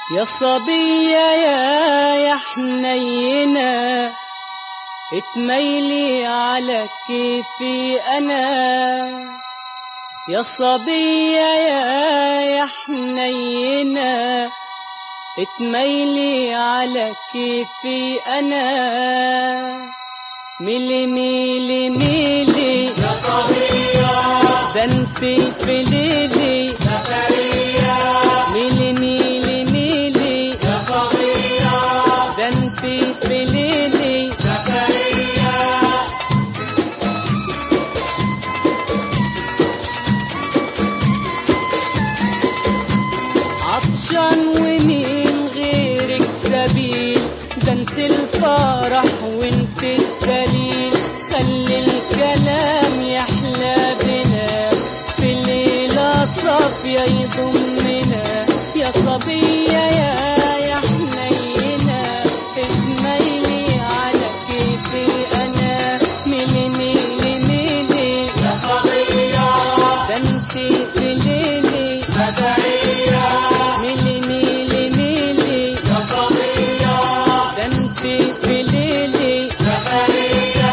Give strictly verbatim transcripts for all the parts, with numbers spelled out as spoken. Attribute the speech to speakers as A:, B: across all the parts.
A: يا صبية يا يا حنينة اتميلي على كيفي أنا. يا صبية يا يا حنينة اتميلي على كيفي أنا. ميلي ميلي ميلي
B: يا صبية
A: ده انتي في ليلي
B: سفرية.
A: ميلي ميلي ميلي
B: يا صبية
A: ده انتي في ليلي
B: سفرية.
A: عطشان ومين غيرك سبيل، ده انت الفرح وانت الدليل. خلي الكلام يحلى بنا في ليلة صافية يضمنا. يا صبية يا يا حنينة اتميلي على كيفي أنا. ميلي ميلي ميلي
B: يا صبية
A: ده انت في ليلي
B: سفرية.
A: ميلي ميلي ميلي
B: يا صبية
A: ده انت في ليلي
B: سفرية.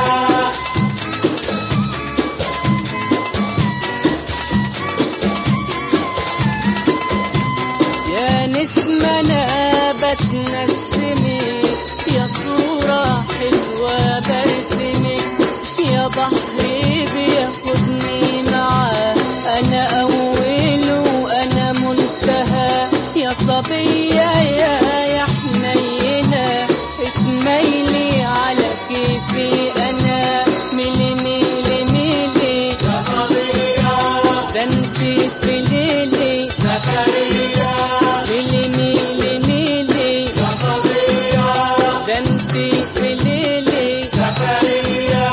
A: يا نسمة نابت نسمي، يا صورة حلوة برسمك. يا بحري بياخدني معاه، أنا أول وأنا منتهى. يا صبية يا يا حنينة اتميلي على كيفي أنا. ميلي ميلي ميلي
B: يا صبية
A: ده انتي في ليلي
B: سفرية.
A: ميلي ميلي ميلي
B: يا صبية
A: ده انتي في ليلي
B: سفرية.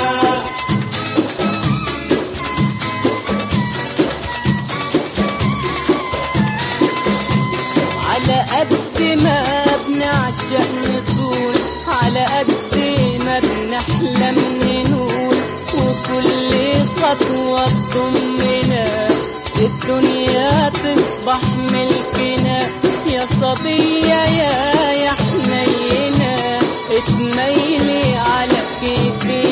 A: على قد ما بنعشق نطول، على قد ما بنحلم ننول. وكل خطوة تضمنا الدنيا تصبح ملكنا. يا صبية يا يا حنينة اتميلي على كيفي